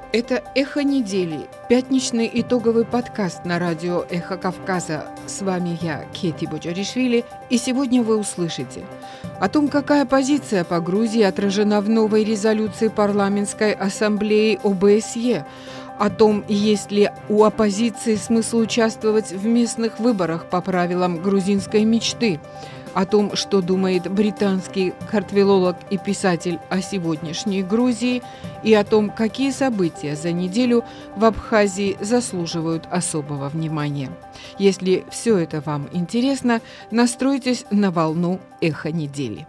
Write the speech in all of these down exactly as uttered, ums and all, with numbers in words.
Это «Эхо недели», пятничный итоговый подкаст на радио «Эхо Кавказа». С вами я, Кети Боджаришвили, и сегодня вы услышите о том, какая позиция по Грузии отражена в новой резолюции парламентской ассамблеи О Бэ Эс Е, о том, есть ли у оппозиции смысл участвовать в местных выборах по правилам грузинской мечты, о том, что думает британский картфилолог и писатель о сегодняшней Грузии, и о том, какие события за неделю в Абхазии заслуживают особого внимания. Если все это вам интересно, настройтесь на волну «Эхо недели».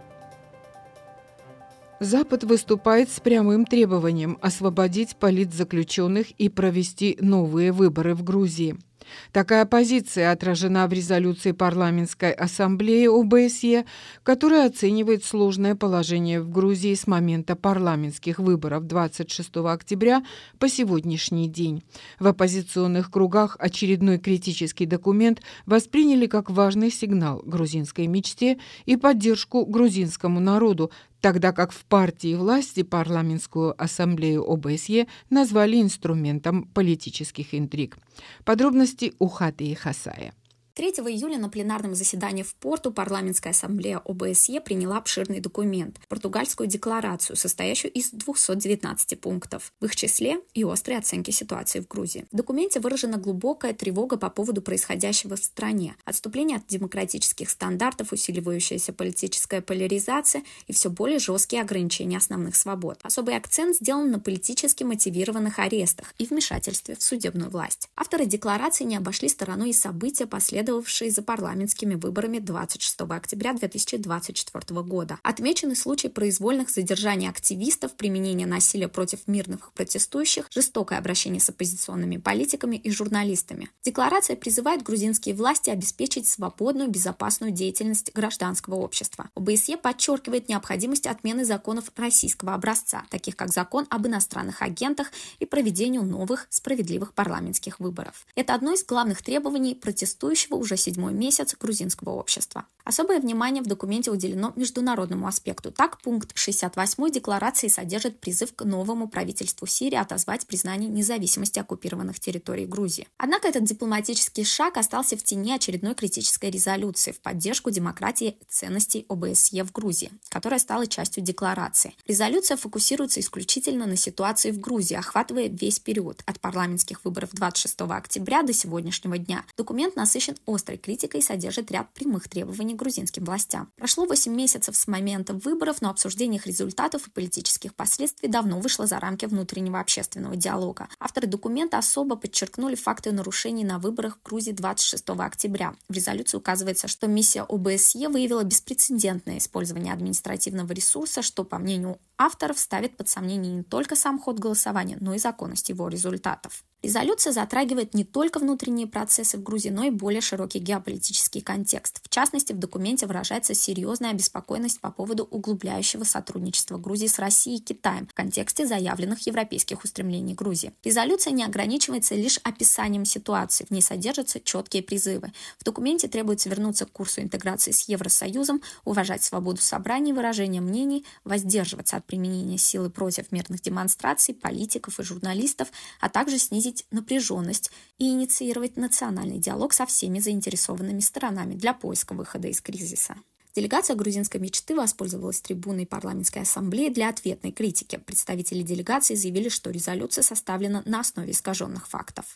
Запад выступает с прямым требованием освободить политзаключенных и провести новые выборы в Грузии. Такая позиция отражена в резолюции парламентской ассамблеи О Бэ Эс Е, которая оценивает сложное положение в Грузии с момента парламентских выборов двадцать шестого октября по сегодняшний день. В оппозиционных кругах очередной критический документ восприняли как важный сигнал грузинской мечте и поддержку грузинскому народу, тогда как в партии власти парламентскую ассамблею О Бэ Эс Е назвали инструментом политических интриг. Подробности у Хатии Хасая. третьего июля на пленарном заседании в Порту парламентская ассамблея О Бэ Эс Е приняла обширный документ – португальскую декларацию, состоящую из двухсот девятнадцати пунктов, в их числе и острой оценки ситуации в Грузии. В документе выражена глубокая тревога по поводу происходящего в стране, отступление от демократических стандартов, усиливающаяся политическая поляризация и все более жесткие ограничения основных свобод. Особый акцент сделан на политически мотивированных арестах и вмешательстве в судебную власть. Авторы декларации не обошли стороной и события, последовавшие следовавшие за парламентскими выборами двадцать шестого октября две тысячи двадцать четвёртого года. Отмечены случаи произвольных задержаний активистов, применения насилия против мирных протестующих, жестокое обращение с оппозиционными политиками и журналистами. Декларация призывает грузинские власти обеспечить свободную, безопасную деятельность гражданского общества. О Бэ Эс Е подчеркивает необходимость отмены законов российского образца, таких как закон об иностранных агентах и проведению новых справедливых парламентских выборов. Это одно из главных требований протестующих уже седьмой месяц грузинского общества. Особое внимание в документе уделено международному аспекту. Так, пункт шестьдесят восемь декларации содержит призыв к новому правительству Сирии отозвать признание независимости оккупированных территорий Грузии. Однако этот дипломатический шаг остался в тени очередной критической резолюции в поддержку демократии и ценностей О Бэ Эс Е в Грузии, которая стала частью декларации. Резолюция фокусируется исключительно на ситуации в Грузии, охватывая весь период от парламентских выборов двадцать шестого октября до сегодняшнего дня. Документ насыщен острой критикой и содержит ряд прямых требований грузинским властям. Прошло восемь месяцев с момента выборов, но обсуждение их результатов и политических последствий давно вышло за рамки внутреннего общественного диалога. Авторы документа особо подчеркнули факты нарушений на выборах в Грузии двадцать шестого октября. В резолюции указывается, что миссия О Бэ Эс Е выявила беспрецедентное использование административного ресурса, что, по мнению авторов, ставит под сомнение не только сам ход голосования, но и законность его результатов. Резолюция затрагивает не только внутренние процессы в Грузии, но и более широкий геополитический контекст. В частности, в документе выражается серьезная обеспокоенность по поводу углубляющего сотрудничества Грузии с Россией и Китаем в контексте заявленных европейских устремлений Грузии. Резолюция не ограничивается лишь описанием ситуации, в ней содержатся четкие призывы. В документе требуется вернуться к курсу интеграции с Евросоюзом, уважать свободу собраний и выражения мнений, воздерживаться от применения силы против мирных демонстраций, политиков и журналистов, а также снизить напряженность и инициировать национальный диалог со всеми заинтересованными сторонами для поиска выхода из кризиса. Делегация грузинской мечты воспользовалась трибуной парламентской ассамблеи для ответной критики. Представители делегации заявили, что резолюция составлена на основе искаженных фактов.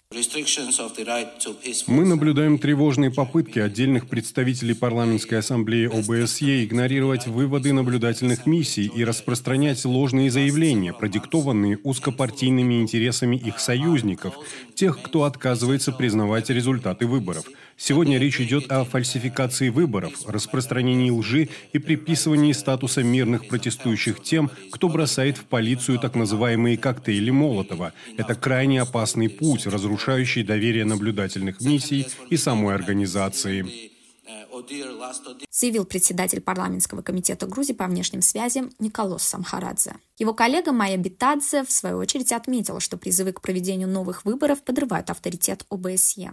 Мы наблюдаем тревожные попытки отдельных представителей парламентской ассамблеи О Бэ Эс Е игнорировать выводы наблюдательных миссий и распространять ложные заявления, продиктованные узкопартийными интересами их союзников, тех, кто отказывается признавать результаты выборов. Сегодня речь идет о фальсификации выборов, распространении лжи и приписывании статуса мирных протестующих тем, кто бросает в полицию так называемые коктейли Молотова. Это крайне опасный путь, разрушающий доверие наблюдательных миссий и самой организации. заявил председатель парламентского комитета Грузии по внешним связям Николос Самхарадзе. Его коллега Майя Битадзе, в свою очередь, отметила, что призывы к проведению новых выборов подрывают авторитет ОБСЕ.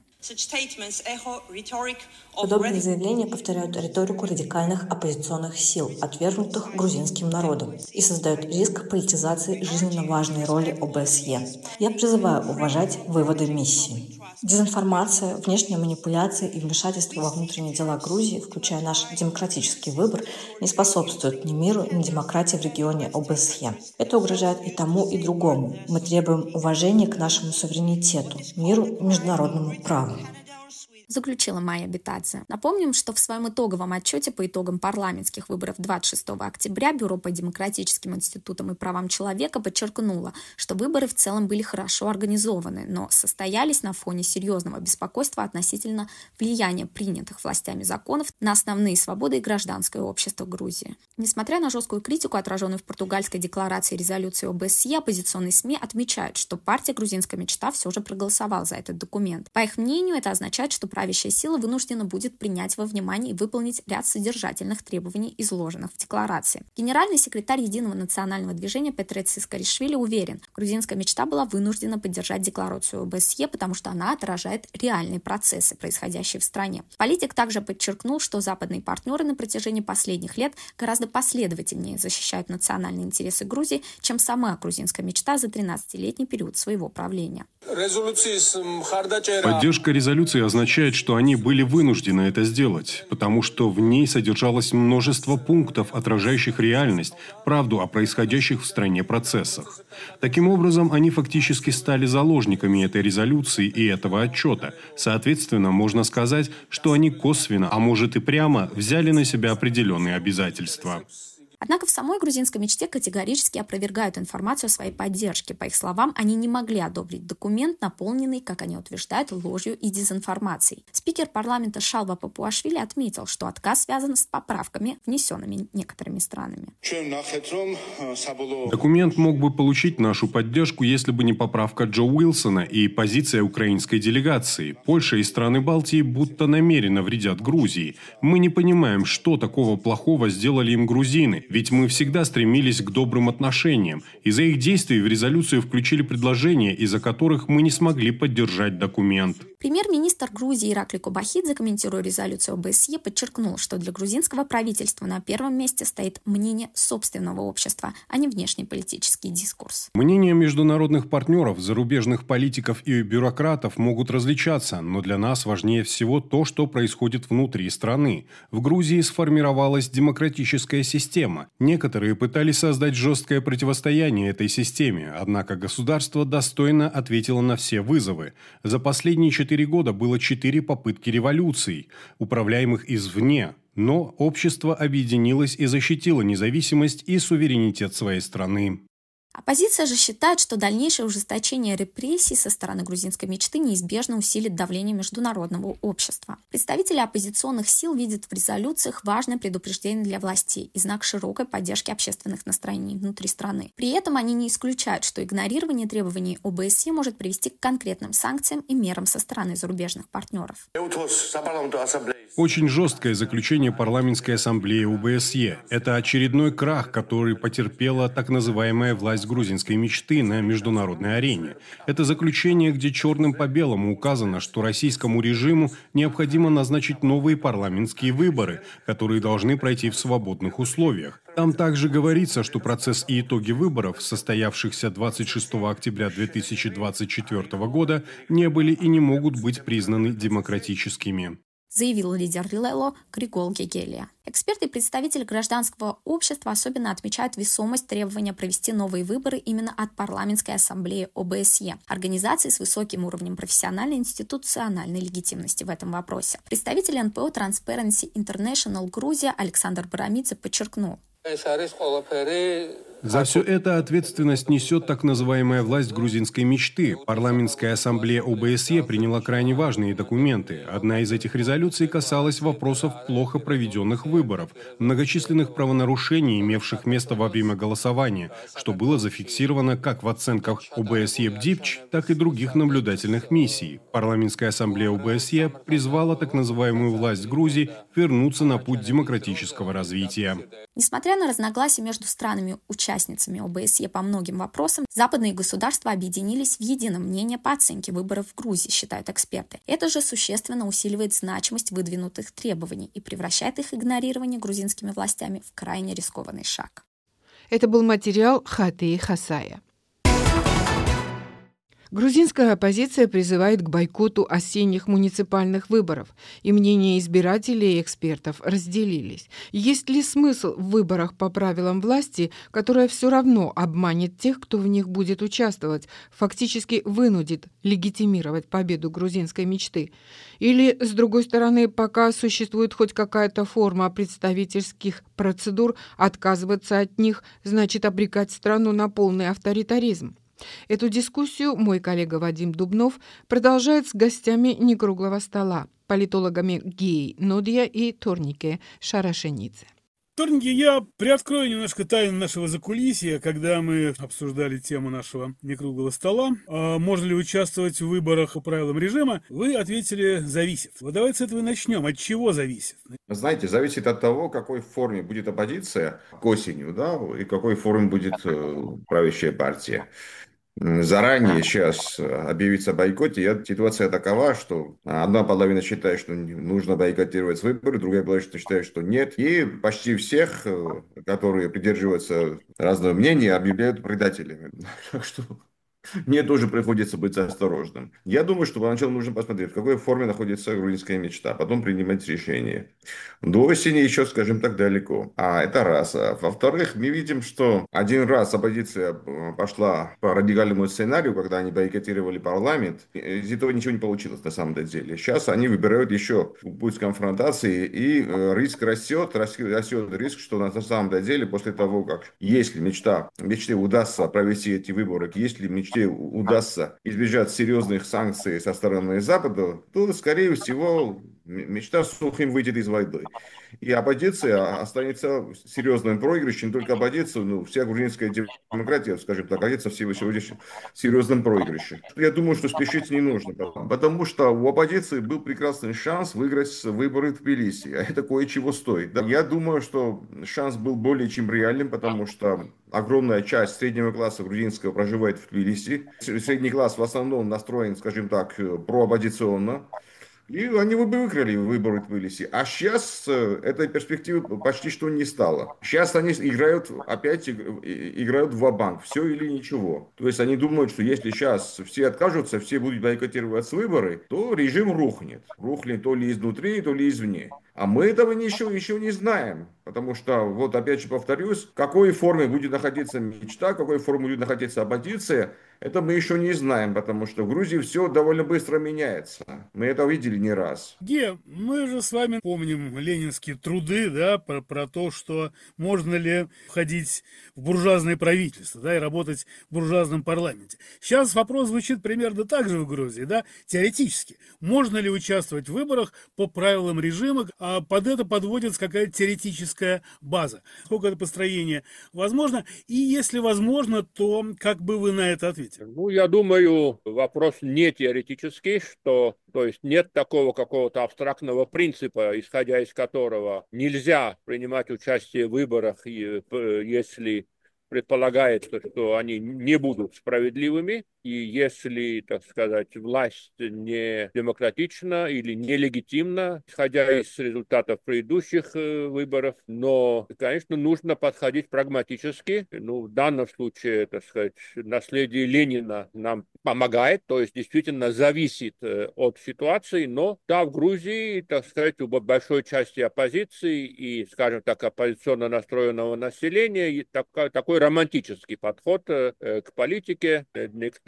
Подобные заявления повторяют риторику радикальных оппозиционных сил, отвергнутых грузинским народом, и создают риск политизации жизненно важной роли ОБСЕ. Я призываю уважать выводы миссии. Дезинформация, внешние манипуляции и вмешательство во внутренние дела Грузии, включая наш демократический выбор, не способствуют ни миру, ни демократии в регионе ОБСЕ. Это угрожает и тому, и другому. Мы требуем уважения к нашему суверенитету, миру и международному праву. Заключила Майя Битадзе. Напомним, что в своем итоговом отчете по итогам парламентских выборов двадцать шестого октября Бюро по демократическим институтам и правам человека подчеркнуло, что выборы в целом были хорошо организованы, но состоялись на фоне серьезного беспокойства относительно влияния принятых властями законов на основные свободы и гражданское общество Грузии. Несмотря на жесткую критику, отраженную в португальской декларации и резолюции ОБСЕ, оппозиционные СМИ отмечают, что партия «Грузинская мечта» все же проголосовала за этот документ. По их мнению, это означает, что правящая сила вынуждена будет принять во внимание и выполнить ряд содержательных требований, изложенных в декларации. Генеральный секретарь Единого национального движения Петре Цискаришвили уверен, грузинская мечта была вынуждена поддержать декларацию ОБСЕ, потому что она отражает реальные процессы, происходящие в стране. Политик также подчеркнул, что западные партнеры на протяжении последних лет гораздо последовательнее защищают национальные интересы Грузии, чем сама грузинская мечта за тринадцатилетний период своего правления. Поддержка резолюции означает, что они были вынуждены это сделать, потому что в ней содержалось множество пунктов, отражающих реальность, правду о происходящих в стране процессах. Таким образом, они фактически стали заложниками этой резолюции и этого отчета. Соответственно, можно сказать, что они косвенно, а может и прямо, взяли на себя определенные обязательства. Однако в самой грузинской мечте категорически опровергают информацию о своей поддержке. По их словам, они не могли одобрить документ, наполненный, как они утверждают, ложью и дезинформацией. Спикер парламента Шалва Папуашвили отметил, что отказ связан с поправками, внесенными некоторыми странами. Документ мог бы получить нашу поддержку, если бы не поправка Джо Уилсона и позиция украинской делегации. Польша и страны Балтии будто намеренно вредят Грузии. Мы не понимаем, что такого плохого сделали им грузины. Ведь мы всегда стремились к добрым отношениям. Из-за их действий в резолюцию включили предложения, из-за которых мы не смогли поддержать документ. Премьер-министр Грузии Иракли Кобахидзе, комментируя резолюцию ОБСЕ, подчеркнул, что для грузинского правительства на первом месте стоит мнение собственного общества, а не внешнеполитический дискурс. Мнения международных партнеров, зарубежных политиков и бюрократов могут различаться, но для нас важнее всего то, что происходит внутри страны. В Грузии сформировалась демократическая система. Некоторые пытались создать жесткое противостояние этой системе, однако государство достойно ответило на все вызовы. За последние четыре года было четыре попытки революций, управляемых извне, но общество объединилось и защитило независимость и суверенитет своей страны. Оппозиция же считает, что дальнейшее ужесточение репрессий со стороны грузинской мечты неизбежно усилит давление международного общества. Представители оппозиционных сил видят в резолюциях важное предупреждение для властей и знак широкой поддержки общественных настроений внутри страны. При этом они не исключают, что игнорирование требований ОБСЕ может привести к конкретным санкциям и мерам со стороны зарубежных партнеров. Очень жесткое заключение парламентской ассамблеи ОБСЕ. Это очередной крах, который потерпела так называемая власть грузинской мечты на международной арене. Это заключение, где черным по белому указано, что российскому режиму необходимо назначить новые парламентские выборы, которые должны пройти в свободных условиях. Там также говорится, что процесс и итоги выборов, состоявшихся двадцать шестого октября две тысячи двадцать четвёртого года, не были и не могут быть признаны демократическими, заявил лидер Лело Григол Гегелия. Эксперты и представители гражданского общества особенно отмечают весомость требования провести новые выборы именно от парламентской ассамблеи ОБСЕ, организации с высоким уровнем профессиональной и институциональной легитимности в этом вопросе. Представитель эн пэ о Transparency International Грузия Александр Барамидзе подчеркнул: За все это ответственность несет так называемая власть грузинской мечты. Парламентская ассамблея ОБСЕ приняла крайне важные документы. Одна из этих резолюций касалась вопросов плохо проведенных выборов, многочисленных правонарушений, имевших место во время голосования, что было зафиксировано как в оценках ОБСЕ-БДИПЧ, так и других наблюдательных миссий. Парламентская ассамблея ОБСЕ призвала так называемую власть Грузии вернуться на путь демократического развития. Несмотря на разногласия между странами-участницами ОБСЕ по многим вопросам, западные государства объединились в едином мнении по оценке выборов в Грузии, считают эксперты. Это же существенно усиливает значимость выдвинутых требований и превращает их игнорирование грузинскими властями в крайне рискованный шаг. Это был материал Хатии Хасая. Грузинская оппозиция призывает к бойкоту осенних муниципальных выборов, и мнения избирателей и экспертов разделились. Есть ли смысл в выборах по правилам власти, которая все равно обманет тех, кто в них будет участвовать, фактически вынудит легитимировать победу грузинской мечты? Или, с другой стороны, пока существует хоть какая-то форма представительских процедур, отказываться от них значит обрекать страну на полный авторитаризм? Эту дискуссию мой коллега Вадим Дубнов продолжает с гостями некруглого стола, политологами Геей Нодия и Торнике Шарашенидзе. Торники, я приоткрою немножко тайну нашего закулисья, когда мы обсуждали тему нашего некруглого стола. А можно ли участвовать в выборах по правилам режима? Вы ответили «зависит». Вот давайте с этого и начнем. От чего зависит? Знаете, зависит от того, в какой форме будет оппозиция к осенью, да, и в какой форме будет э, правящая партия. Заранее сейчас объявить о бойкоте, ситуация такова, что одна половина считает, что нужно бойкотировать выборы, другая половина считает, что нет. И почти всех, которые придерживаются разного мнения, объявляют предателями. Так что мне тоже приходится быть осторожным. Я думаю, что поначалу нужно посмотреть, в какой форме находится грузинская мечта, потом принимать решение. До осени еще, скажем так, далеко. А это раз. А во-вторых, мы видим, что один раз оппозиция пошла по радикальному сценарию, когда они бойкотировали парламент. Из этого ничего не получилось на самом деле. Сейчас они выбирают еще путь конфронтации, и риск растет, растет риск, что на самом деле после того, как если мечта, мечте удастся провести эти выборы, если мечте удастся избежать серьезных санкций со стороны Запада, то, скорее всего, мечта сухим выйдет из воды. И оппозиция останется серьезным проигрышем, не только оппозиция, но вся грузинская демократия, скажем так, окажется в сегодня серьезным проигрышем. Я думаю, что спешить не нужно, потому что у оппозиции был прекрасный шанс выиграть выборы в Тбилиси, а это кое-чего стоит. Я думаю, что шанс был более чем реальным, потому что огромная часть среднего класса грузинского проживает в Тбилиси. Средний класс в основном настроен, скажем так, прооппозиционно. И они бы выиграли выборы в Тбилиси. А сейчас этой перспективы почти что не стало. Сейчас они играют, опять играют в ва-банк. Все или ничего. То есть они думают, что если сейчас все откажутся, все будут бойкотировать выборы, то режим рухнет. Рухнет то ли изнутри, то ли извне. А мы этого еще, еще не знаем. Потому что, вот опять же повторюсь, в какой форме будет находиться мечта, в какой форме будет находиться оппозиция, это мы еще не знаем, потому что в Грузии все довольно быстро меняется. Мы это видели не раз. Ге, мы же с вами помним ленинские труды, да, про, про то, что можно ли входить в буржуазное правительство, да, и работать в буржуазном парламенте. Сейчас вопрос звучит примерно так же в Грузии, да, теоретически. Можно ли участвовать в выборах по правилам режима, а под это подводится какая-то теоретическая база. Сколько это построение возможно? И если возможно, то как бы вы на это ответили? Ну, я думаю, вопрос не теоретический, что, то есть нет такого какого-то абстрактного принципа, исходя из которого нельзя принимать участие в выборах, если предполагается, что они не будут справедливыми, и если, так сказать, власть не демократична или нелегитимна, исходя из результатов предыдущих выборов, но, конечно, нужно подходить прагматически. Ну, в данном случае, так сказать, наследие Ленина нам помогает, то есть действительно зависит от ситуации, но да, в Грузии, так сказать, у большой части оппозиции и, скажем так, оппозиционно настроенного населения такой, такой романтический подход к политике. Некоторые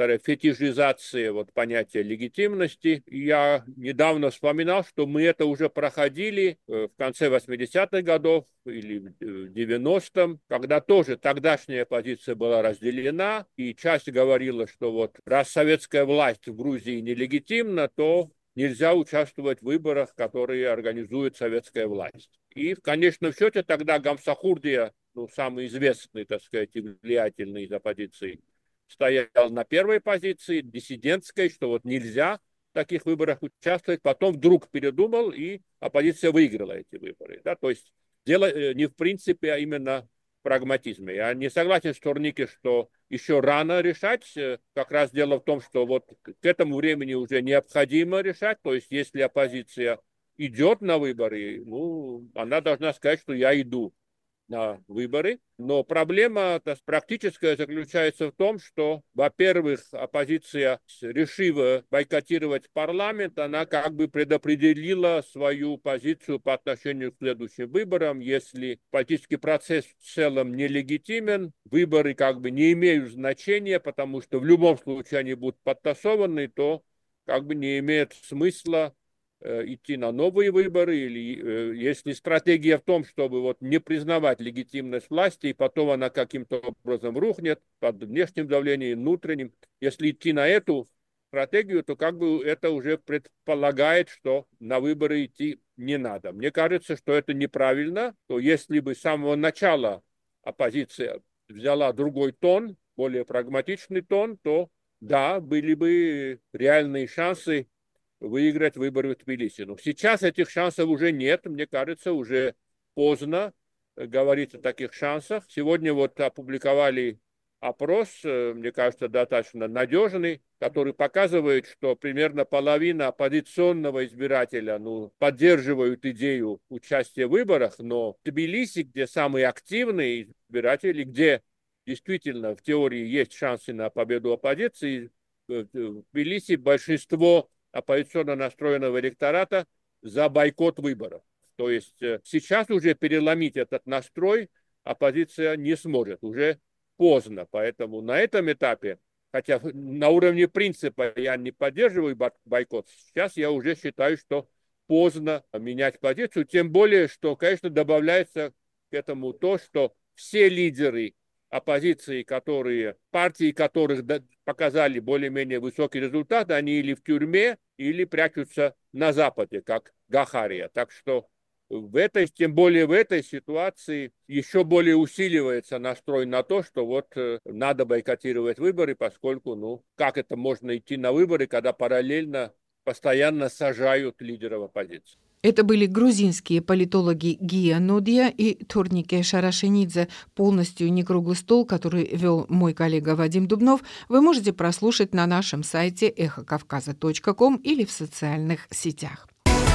некоторая фетишизация вот понятия легитимности. Я недавно вспоминал, что мы это уже проходили в конце восьмидесятых годов или в девяностом, когда тоже тогдашняя позиция была разделена, и часть говорила, что вот раз советская власть в Грузии нелегитимна, то нельзя участвовать в выборах, которые организует советская власть. И в конечном счете тогда Гамсахурдия, ну, самый известный, так сказать, и влиятельный из оппозиции, стоял на первой позиции, диссидентской, что вот нельзя в таких выборах участвовать. Потом вдруг передумал, и оппозиция выиграла эти выборы. Да? То есть дело не в принципе, а именно в прагматизме. Я не согласен с Торники, что еще рано решать. Как раз дело в том, что вот к этому времени уже необходимо решать. То есть если оппозиция идет на выборы, ну, она должна сказать, что я иду на выборы. Но проблема практическая заключается в том, что, во-первых, оппозиция, решив бойкотировать парламент, она как бы предопределила свою позицию по отношению к следующим выборам. Если политический процесс в целом нелегитимен, выборы как бы не имеют значения, потому что в любом случае они будут подтасованы, то как бы не имеет смысла идти на новые выборы, или если стратегия в том, чтобы вот не признавать легитимность власти, и потом она каким-то образом рухнет под внешним давлением, внутренним, если идти на эту стратегию, то как бы это уже предполагает, что на выборы идти не надо. Мне кажется, что это неправильно, то если бы с самого начала оппозиция взяла другой тон, более прагматичный тон, то да, были бы реальные шансы выиграть выборы в Тбилиси. Но сейчас этих шансов уже нет. Мне кажется, уже поздно говорить о таких шансах. Сегодня вот опубликовали опрос, мне кажется, достаточно надежный, который показывает, что примерно половина оппозиционного избирателя ну, поддерживают идею участия в выборах, но в Тбилиси, где самые активные избиратели, где действительно в теории есть шансы на победу оппозиции, в Тбилиси большинство оппозиционно настроенного электората за бойкот выборов. То есть сейчас уже переломить этот настрой оппозиция не сможет, уже поздно. Поэтому на этом этапе, хотя на уровне принципа я не поддерживаю бойкот, сейчас я уже считаю, что поздно менять позицию, тем более, что, конечно, добавляется к этому то, что все лидеры оппозиции, которые, партии которых показали более-менее высокий результат, они или в тюрьме, или прячутся на Западе, как Гахария. Так что в этой, тем более в этой ситуации еще более усиливается настрой на то, что вот э, надо бойкотировать выборы, поскольку, ну, как это можно идти на выборы, когда параллельно постоянно сажают лидеров оппозиции. Это были грузинские политологи Гия Нодия и Торнике Шарашенидзе. Полностью некруглый стол, который вел мой коллега Вадим Дубнов, вы можете прослушать на нашем сайте эхо кавказа точка ком или в социальных сетях.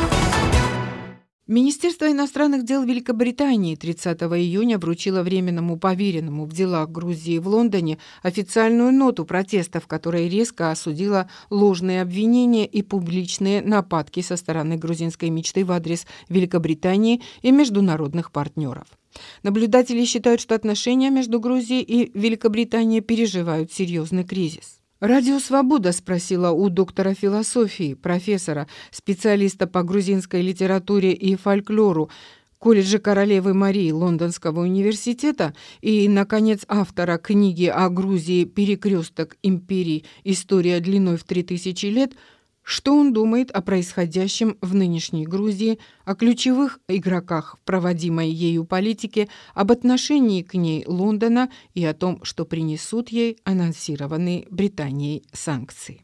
Министерство иностранных дел Великобритании тридцатого июня вручило временному поверенному в делах Грузии в Лондоне официальную ноту протеста, в которой резко осудила ложные обвинения и публичные нападки со стороны грузинской мечты в адрес Великобритании и международных партнеров. Наблюдатели считают, что отношения между Грузией и Великобританией переживают серьезный кризис. «Радио Свобода» спросила у доктора философии, профессора, специалиста по грузинской литературе и фольклору колледжа Королевы Марии Лондонского университета и, наконец, автора книги о Грузии «Перекресток империй. История длиной в три тысячи лет», что он думает о происходящем в нынешней Грузии, о ключевых игроках в проводимой ею политике, об отношении к ней Лондона и о том, что принесут ей анонсированные Британией санкции.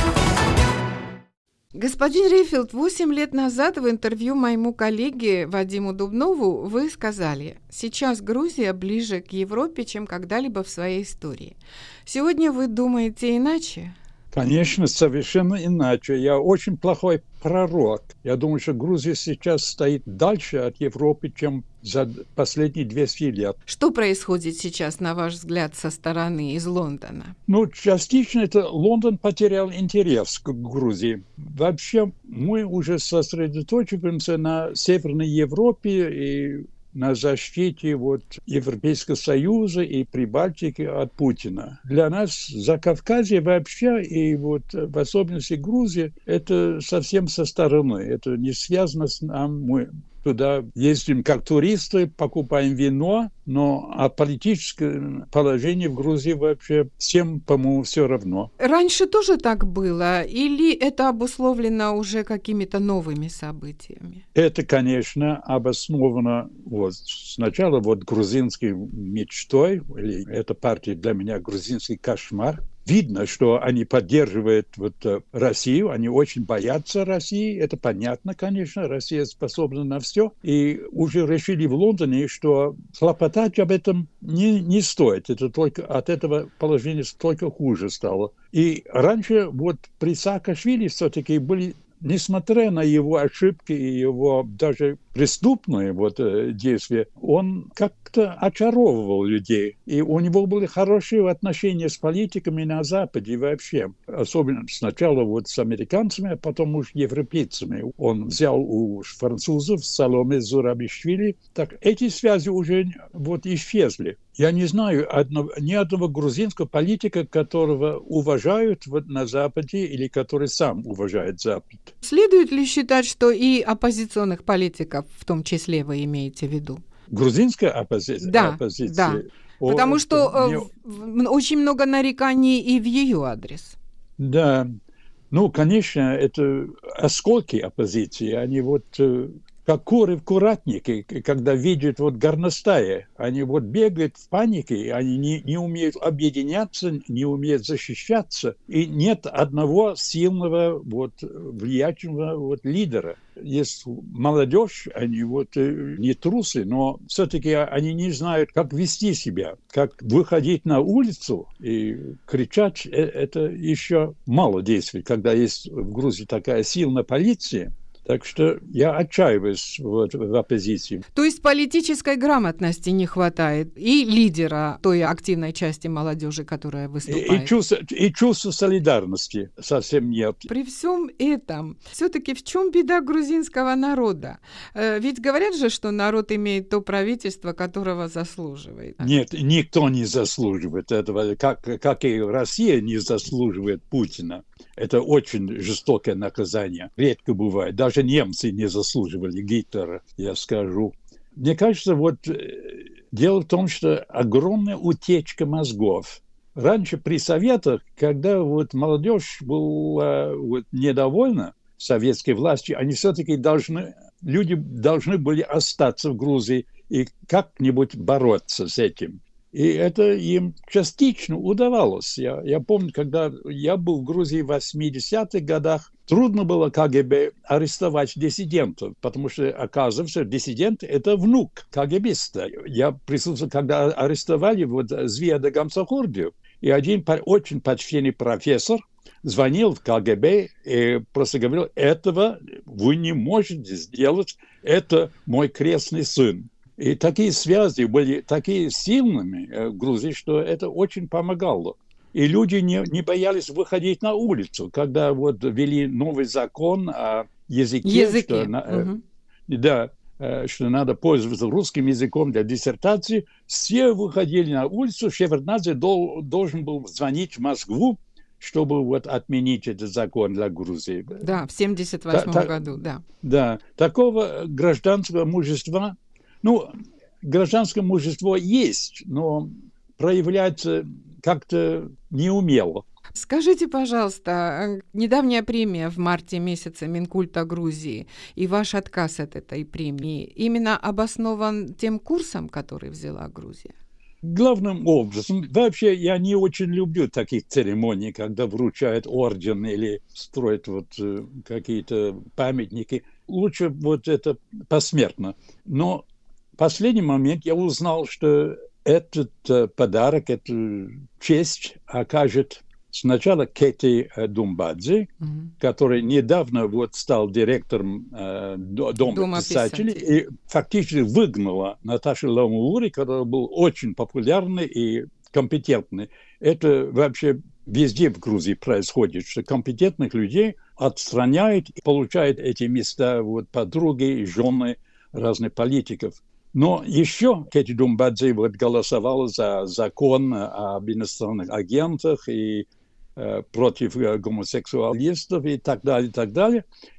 Господин Рейфилд, восемь лет назад в интервью моему коллеге Вадиму Дубнову вы сказали: «Сейчас Грузия ближе к Европе, чем когда-либо в своей истории». Сегодня вы думаете иначе? Конечно, совершенно иначе. Я очень плохой пророк. Я думаю, что Грузия сейчас стоит дальше от Европы, чем за последние двести лет. Что происходит сейчас, на ваш взгляд, со стороны из Лондона? Ну, частично это Лондон потерял интерес к Грузии. Вообще, мы уже сосредоточиваемся на Северной Европе и на защите вот Европейского Союза и Прибалтики от Путина. Для нас Закавказье вообще, и вот в особенности Грузия, это совсем со стороны. Это не связано с нами. Мы туда ездим как туристы, покупаем вино, но о политическом положении в Грузии вообще всем, по-моему, все равно. Раньше тоже так было? Или это обусловлено уже какими-то новыми событиями? Это, конечно, обосновано вот, сначала вот грузинской мечтой, или эта партия для меня грузинский кошмар. Видно, что они поддерживают вот Россию, они очень боятся России, это понятно, конечно, Россия способна на все, и уже решили в Лондоне, что хлопотать об этом не, не стоит, это только, от этого положения только хуже стало. И раньше вот при Саакашвили все-таки были, несмотря на его ошибки и его даже преступные вот, действия, он как-то очаровывал людей. И у него были хорошие отношения с политиками на Западе вообще. Особенно сначала вот с американцами, а потом уж европейцами. Он взял у французов Саломе Зурабишвили. Так эти связи уже вот исчезли. Я не знаю одного, ни одного грузинского политика, которого уважают вот на Западе или который сам уважает Запад. Следует ли считать, что и оппозиционных политиков, в том числе, вы имеете в виду? Грузинская оппозиция? Да, оппозиция. да. О, Потому что не... очень много нареканий и в ее адрес. Да. Ну, конечно, это осколки оппозиции. Они вот... как куры в курятнике, когда видят вот горностая. Они вот бегают в панике, они не, не умеют объединяться, не умеют защищаться. И нет одного сильного, вот, влиятельного вот, лидера. Есть молодежь, они вот не трусы, но все-таки они не знают, как вести себя, как выходить на улицу и кричать. Это еще мало действует, когда есть в Грузии такая сильная полиция. Так что я отчаиваюсь вот, в оппозиции. То есть политической грамотности не хватает и лидера той активной части молодежи, которая выступает. И, и, чувство, и чувство солидарности совсем нет. При всем этом, все-таки в чем беда грузинского народа? Ведь говорят же, что народ имеет то правительство, которого заслуживает. Нет, никто не заслуживает этого, как, как и Россия не заслуживает Путина. Это очень жестокое наказание. Редко бывает. Даже немцы не заслуживали Гитлера, я скажу. Мне кажется, вот дело в том, что огромная утечка мозгов. Раньше при Советах, когда вот молодежь была вот недовольна советской властью, они все-таки должны, люди должны были остаться в Грузии и как-нибудь бороться с этим. И это им частично удавалось. Я, я помню, когда я был в Грузии в восьмидесятых годах, трудно было КГБ арестовать диссидентов, потому что, оказывается, диссидент – это внук КГБиста. Я присутствовал, когда арестовали вот Звияда Гамсахурдию, и один очень почтенный профессор звонил в КГБ и просто говорил: этого вы не можете сделать, это мой крестный сын. И такие связи были такие сильными в Грузии, что это очень помогало. И люди не, не боялись выходить на улицу, когда вот ввели новый закон о языке, языке. Что, угу. да, что надо пользоваться русским языком для диссертации. Все выходили на улицу, Шеварднадзе дол, должен был звонить в Москву, чтобы вот отменить этот закон для Грузии. Да, в семьдесят восьмом та, году, да. Да, такого гражданского мужества. Ну, гражданское мужество есть, но проявляется как-то неумело. Скажите, пожалуйста, недавняя премия в марте месяце Минкульта Грузии и ваш отказ от этой премии именно обоснован тем курсом, который взяла Грузия? Главным образом, вообще я не очень люблю таких церемоний, когда вручают орден или строят вот какие-то памятники. Лучше вот это посмертно. Но в последний момент я узнал, что этот э, подарок, эту честь окажет сначала Кети Думбадзе, mm-hmm. который недавно вот стал директором э, Дома, Дома писателей, писателей и фактически выгнала Наташу Ламуури, который был очень популярный и компетентный. Это вообще везде в Грузии происходит, что компетентных людей отстраняют и получают эти места вот подруги и жены разных политиков. Но еще Кетти Думбадзе вот голосовала за закон об иностранных агентах и э, против гомосексуалистов и так далее, и так далее.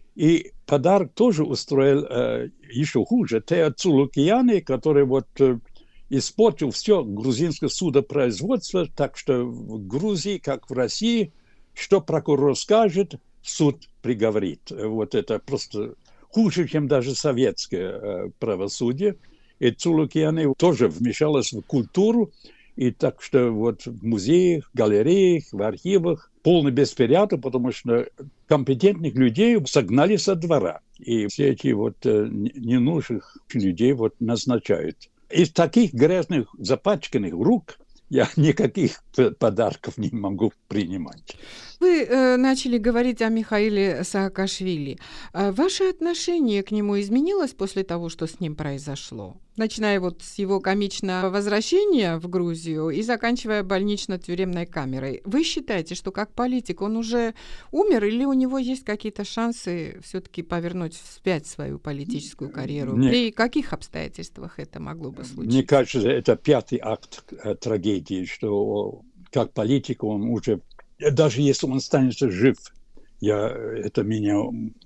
И подарок тоже устроил э, еще хуже. Тео Цулукияни, который вот э, испортил все грузинское судопроизводство, так что в Грузии, как в России, что прокурор скажет, суд приговорит. Вот это просто хуже, чем даже советское э, правосудие. И Цулукияни тоже вмешалась в культуру, и так что вот в музеях, галереях, в архивах полный беспорядок, потому что компетентных людей согнали со двора. И все эти вот э, ненужных людей вот назначают. Из таких грязных, запачканных рук я никаких подарков не могу принимать. Вы э, начали говорить о Михаиле Саакашвили. А ваше отношение к нему изменилось после того, что с ним произошло? Начиная вот с его комичного возвращения в Грузию и заканчивая больнично-тюремной камерой. Вы считаете, что как политик он уже умер, или у него есть какие-то шансы все-таки повернуть вспять свою политическую карьеру? Мне, При каких обстоятельствах это могло бы случиться? Мне кажется, это пятый акт трагедии, что как политик он уже... Даже если он останется жив, я, это меня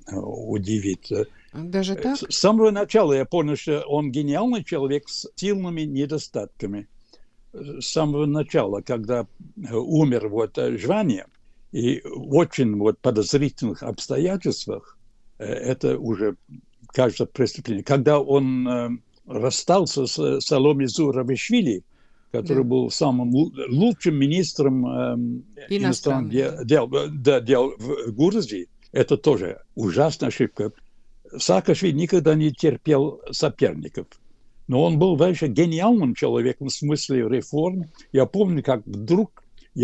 удивит. Даже так? С самого начала я понял, что он гениальный человек с сильными недостатками. С самого начала, когда умер вот Жванья, и в очень вот подозрительных обстоятельствах, это уже, кажется, преступление. Когда он расстался с Саломе Зурабишвили, который да. был самым лучшим министром э, иностранных дел, дел, да, дел в Грузии. Это тоже ужасная ошибка. Саакашвили никогда не терпел соперников. Но он был вообще гениальным человеком в смысле реформ. Я помню, как вдруг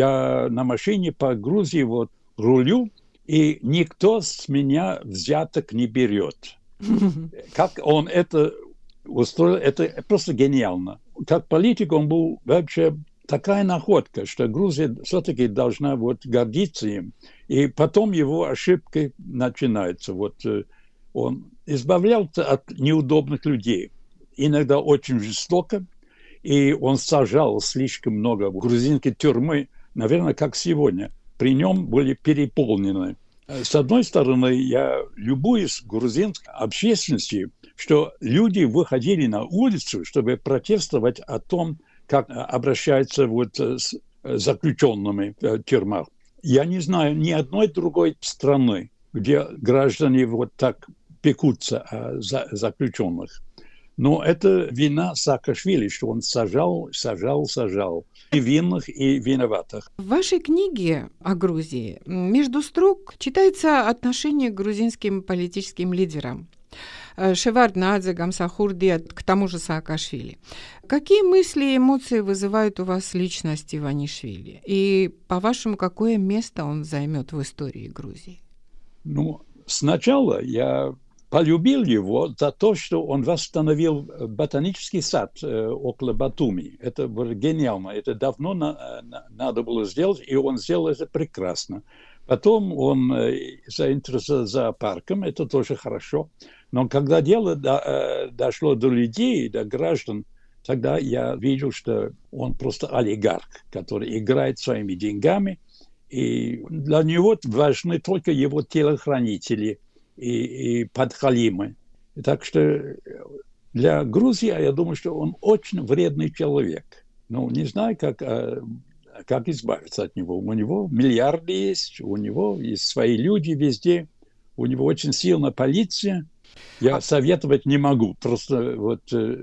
я на машине по Грузии вот рулю, и никто с меня взяток не берет. Как он это устроил, это просто гениально. Как политик он был вообще такая находка, что Грузия все-таки должна вот гордиться им. И потом его ошибки начинаются. Вот он избавлялся от неудобных людей, иногда очень жестоко, и он сажал слишком много в грузинской тюрьмы, наверное, как сегодня. При нем были переполнены. С одной стороны, я любуюсь грузинской общественностью, что люди выходили на улицу, чтобы протестовать о том, как обращаются вот с заключенными в тюрьмах. Я не знаю ни одной другой страны, где граждане вот так пекутся о заключенных. Но это вина Саакашвили, что он сажал, сажал, сажал. И винных, и виноватых. В вашей книге о Грузии между строк читается отношение к грузинским политическим лидерам. Шеварднадзе, Гамсахурди, к тому же Саакашвили. Какие мысли и эмоции вызывают у вас личность Иванишвили? И, по-вашему, какое место он займет в истории Грузии? Ну, сначала я полюбил его за то, что он восстановил ботанический сад э, около Батуми. Это было гениально. Это давно на, на, надо было сделать, и он сделал это прекрасно. Потом он э, заинтересовался зоопарком, это тоже хорошо. Но когда дело до, э, дошло до людей, до граждан, тогда я видел, что он просто олигарх, который играет своими деньгами, и для него важны только его телохранители и, и подхалимы. Так что для Грузии, я думаю, что он очень вредный человек. Ну, не знаю, как, как избавиться от него. У него миллиарды есть, у него есть свои люди везде, у него очень сильная полиция. Я советовать не могу, просто вот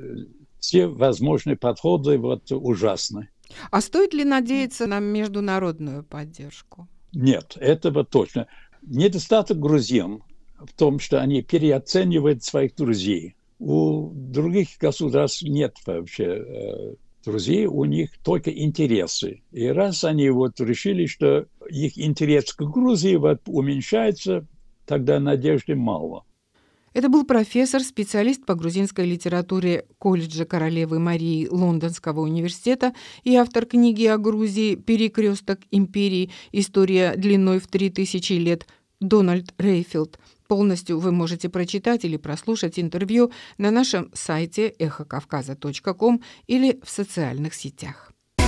все возможные подходы вот ужасны. А стоит ли надеяться на международную поддержку? Нет, этого точно. Недостаток грузин в том, что они переоценивают своих друзей. У других государств нет вообще э, друзей, у них только интересы. И раз они вот решили, что их интерес к Грузии вот уменьшается, тогда надежды мало. Это был профессор, специалист по грузинской литературе колледжа королевы Марии Лондонского университета и автор книги о Грузии «Перекресток империи. История длиной в три тысячи лет» Дональд Рейфилд. Полностью вы можете прочитать или прослушать интервью на нашем сайте эхо кавказа точка ком или в социальных сетях.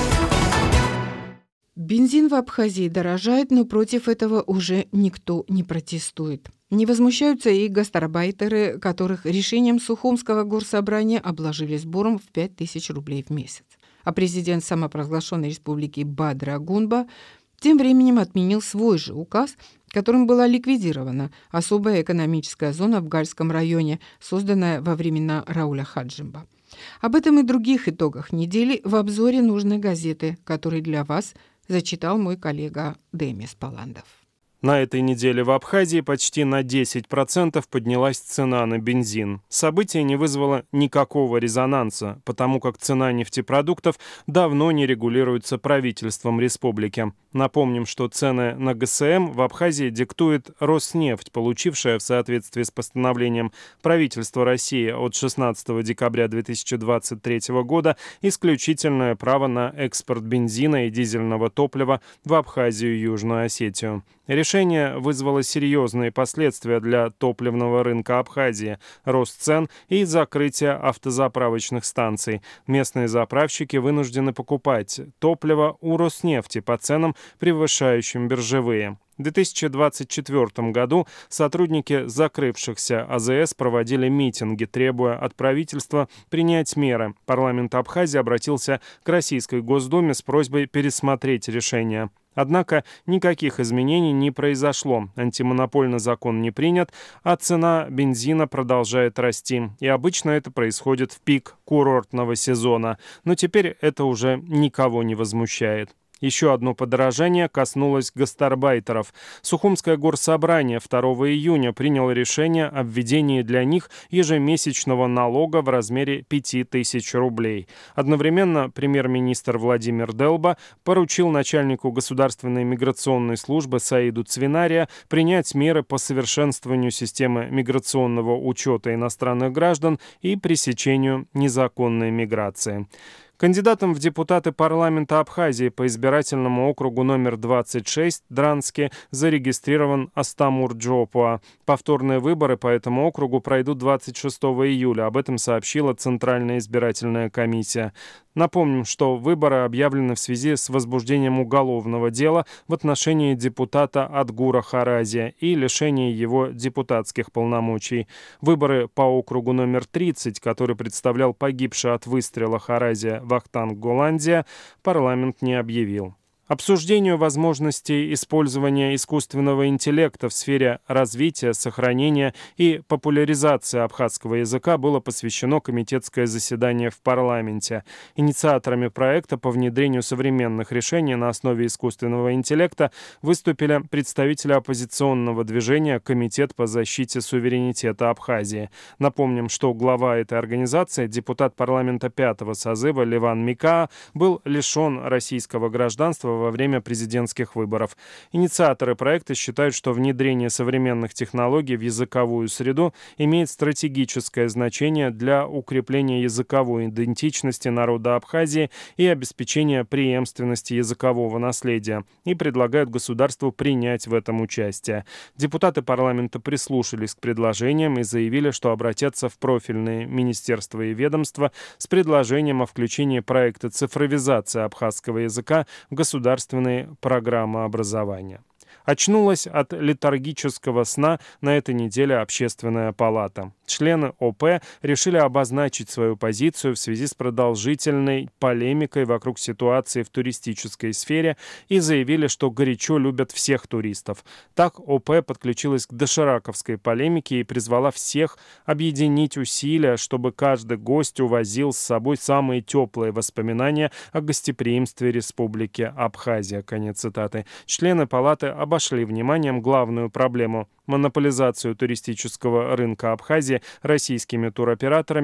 Бензин в Абхазии дорожает, но против этого уже никто не протестует. Не возмущаются и гастарбайтеры, которых решением Сухумского горсобрания обложили сбором в пять тысяч рублей в месяц. А президент самопровозглашенной республики Бадр Агунба тем временем отменил свой же указ, которым была ликвидирована особая экономическая зона в Гальском районе, созданная во времена Рауля Хаджимба. Об этом и других итогах недели в обзоре нужной газеты, который для вас зачитал мой коллега Демис Паландов. На этой неделе в Абхазии почти на десять процентов поднялась цена на бензин. Событие не вызвало никакого резонанса, потому как цена нефтепродуктов давно не регулируется правительством республики. Напомним, что цены на ГСМ в Абхазии диктует Роснефть, получившая в соответствии с постановлением правительства России от шестнадцатого декабря две тысячи двадцать третьего года исключительное право на экспорт бензина и дизельного топлива в Абхазию и Южную Осетию. Решение вызвало серьезные последствия для топливного рынка Абхазии, рост цен и закрытие автозаправочных станций. Местные заправщики вынуждены покупать топливо у Роснефти по ценам, превышающим биржевые. В две тысячи двадцать четвёртом году сотрудники закрывшихся АЗС проводили митинги, требуя от правительства принять меры. Парламент Абхазии обратился к Российской Госдуме с просьбой пересмотреть решение. Однако никаких изменений не произошло, антимонопольный закон не принят, а цена бензина продолжает расти. И обычно это происходит в пик курортного сезона. Но теперь это уже никого не возмущает. Еще одно подорожание коснулось гастарбайтеров. Сухумское горсобрание второго июня приняло решение о введении для них ежемесячного налога в размере пяти тысяч рублей. Одновременно премьер-министр Владимир Делба поручил начальнику государственной миграционной службы Саиду Цвинария принять меры по совершенствованию системы миграционного учета иностранных граждан и пресечению незаконной миграции. Кандидатом в депутаты парламента Абхазии по избирательному округу номер двадцать шесть Дранске зарегистрирован Астамур Джопуа. Повторные выборы по этому округу пройдут двадцать шестого июля. Об этом сообщила Центральная избирательная комиссия. Напомним, что выборы объявлены в связи с возбуждением уголовного дела в отношении депутата Адгура Харазия и лишения его депутатских полномочий. Выборы по округу номер тридцать, который представлял погибший от выстрела Харазия Вахтанг Голландия, парламент не объявил. Обсуждению возможностей использования искусственного интеллекта в сфере развития, сохранения и популяризации абхазского языка было посвящено комитетское заседание в парламенте. Инициаторами проекта по внедрению современных решений на основе искусственного интеллекта выступили представители оппозиционного движения «Комитет по защите суверенитета Абхазии». Напомним, что глава этой организации, депутат парламента пятого созыва Леван Микаа, был лишен российского гражданства во время президентских выборов. Инициаторы проекта считают, что внедрение современных технологий в языковую среду имеет стратегическое значение для укрепления языковой идентичности народа Абхазии и обеспечения преемственности языкового наследия, и предлагают государству принять в этом участие. Депутаты парламента прислушались к предложениям и заявили, что обратятся в профильные министерства и ведомства с предложением о включении проекта цифровизации абхазского языка в государственные государственные программы образования. Очнулась от летаргического сна на этой неделе Общественная палата. Члены ОП решили обозначить свою позицию в связи с продолжительной полемикой вокруг ситуации в туристической сфере и заявили, что горячо любят всех туристов. Так ОП подключилась к дошираковской полемике и призвала всех объединить усилия, чтобы каждый гость увозил с собой самые теплые воспоминания о гостеприимстве Республики Абхазия. Конец цитаты. Члены палаты обошли вниманием главную проблему – монополизацию туристического рынка Абхазии российскими туроператорами,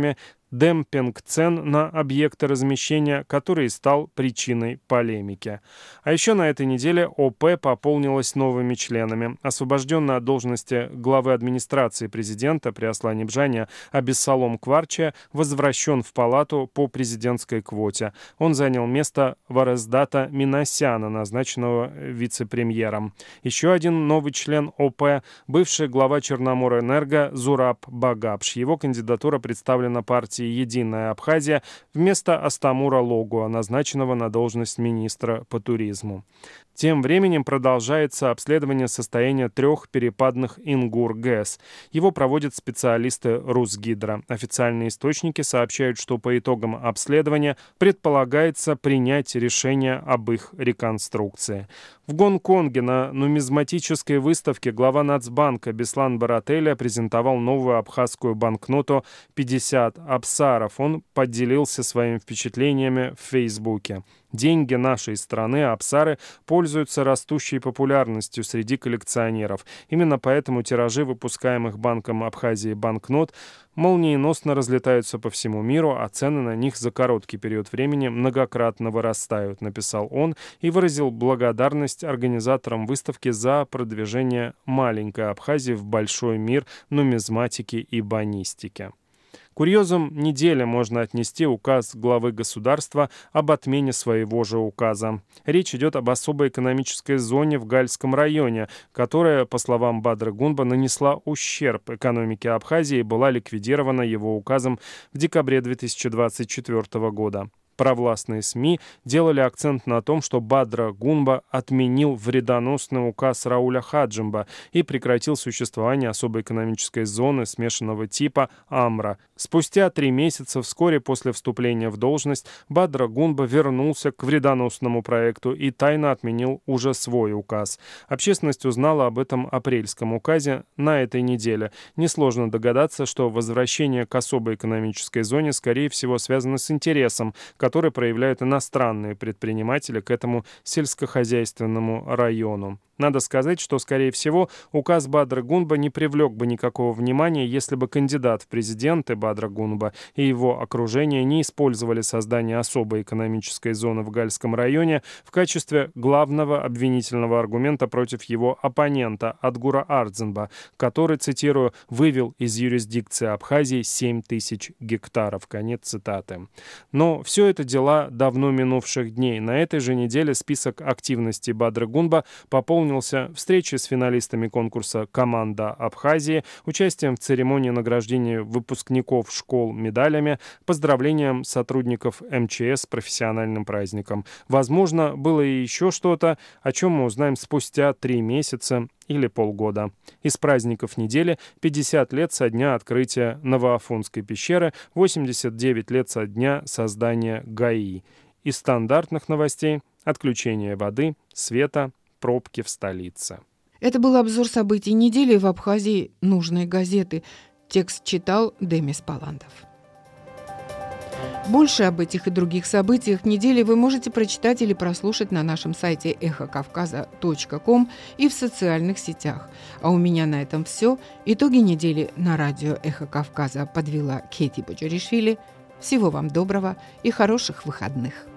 демпинг цен на объекты размещения, который стал причиной полемики. А еще на этой неделе ОП пополнилась новыми членами. Освобожденный от должности главы администрации президента при Аслане Бжане Абессалом Кварча возвращен в палату по президентской квоте. Он занял место Вараздата Минасяна, назначенного вице-премьером. Еще один новый член ОП – бывший глава Черноморэнерго Зураб Багапш. Его кандидатура представлена партией «Единая Абхазия» вместо Астамура Логуа, назначенного на должность министра по туризму. Тем временем продолжается обследование состояния трех перепадных Ингур-ГЭС. Его проводят специалисты Русгидро. Официальные источники сообщают, что по итогам обследования предполагается принять решение об их реконструкции. В Гонконге на нумизматической выставке глава Нацбанка Беслан Барателя презентовал новую абхазскую банкноту пятьдесят абсаров. Он поделился своими впечатлениями в Фейсбуке. Деньги нашей страны, абсары, пользуются растущей популярностью среди коллекционеров. Именно поэтому тиражи выпускаемых Банком Абхазии банкнот молниеносно разлетаются по всему миру, а цены на них за короткий период времени многократно вырастают, написал он и выразил благодарность организаторам выставки за продвижение маленькой Абхазии в большой мир нумизматики и бонистики. Курьезом недели можно отнести указ главы государства об отмене своего же указа. Речь идет об особой экономической зоне в Гальском районе, которая, по словам Бадры Гунба, нанесла ущерб экономике Абхазии и была ликвидирована его указом в декабре две тысячи двадцать четвёртого года. Провластные СМИ делали акцент на том, что Бадра Гунба отменил вредоносный указ Рауля Хаджимба и прекратил существование особой экономической зоны смешанного типа Амра. Спустя три месяца, вскоре после вступления в должность, Бадра Гунба вернулся к вредоносному проекту и тайно отменил уже свой указ. Общественность узнала об этом апрельском указе на этой неделе. Несложно догадаться, что возвращение к особой экономической зоне, скорее всего, связано с интересом, который проявляют иностранные предприниматели к этому сельскохозяйственному району. Надо сказать, что, скорее всего, указ Бадры Гунба не привлек бы никакого внимания, если бы кандидат в президенты Бадра Гунба и его окружение не использовали создание особой экономической зоны в Гальском районе в качестве главного обвинительного аргумента против его оппонента Адгура Ардзенба, который, цитирую, «вывел из юрисдикции Абхазии семь тысяч гектаров». Конец цитаты. Но все это дела давно минувших дней. На этой же неделе список активностей Бадры Гунба пополнил встречи с финалистами конкурса «Команда Абхазии», участием в церемонии награждения выпускников школ медалями, поздравлением сотрудников эм че эс с профессиональным праздником. Возможно, было и еще что-то, о чем мы узнаем спустя три месяца или полгода. Из праздников недели пятьдесят лет со дня открытия Новоафонской пещеры, восемьдесят девять лет со дня создания ГАИ. Из стандартных новостей — отключение воды, света, пробки в столице. Это был обзор событий недели в Абхазии нужной газеты. Текст читал Демис Паландов. Больше об этих и других событиях недели вы можете прочитать или прослушать на нашем сайте эхо кавказа точка ком и в социальных сетях. А у меня на этом все. Итоги недели на радио «Эхо Кавказа» подвела Кети Боджоришвили. Всего вам доброго и хороших выходных.